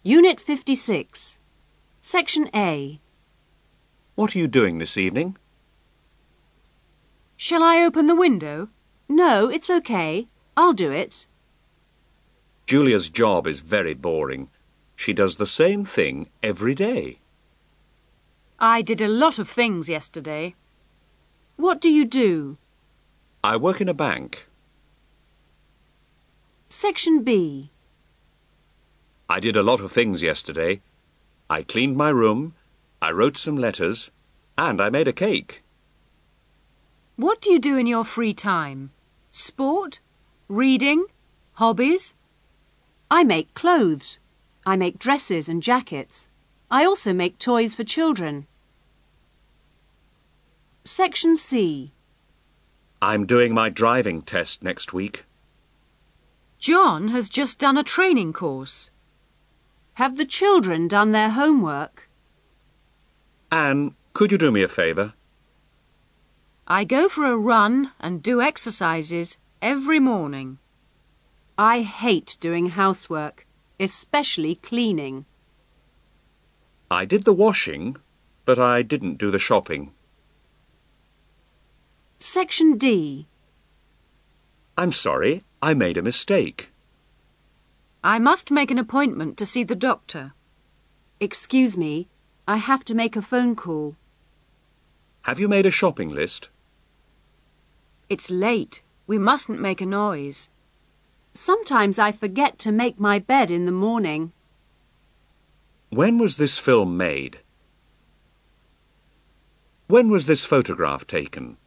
Unit 56. Section A. What are you doing this evening? Shall I open the window? No, it's okay. I'll do it. Julia's job is very boring. She does the same thing every day. I did a lot of things yesterday. What do you do? I work in a bank. Section B. I did a lot of things yesterday. I cleaned my room, I wrote some letters, and I made a cake. What do you do in your free time? Sport? Reading? Hobbies? I make clothes. I make dresses and jackets. I also make toys for children. Section C. I'm doing my driving test next week. John has just done a training course. Have the children done their homework? Anne, could you do me a favour? I go for a run and do exercises every morning. I hate doing housework, especially cleaning. I did the washing, but I didn't do the shopping. Section D. I'm sorry, I made a mistake. I must make an appointment to see the doctor. Excuse me, I have to make a phone call. Have you made a shopping list? It's late. We mustn't make a noise. Sometimes I forget to make my bed in the morning. When was this film made? When was this photograph taken?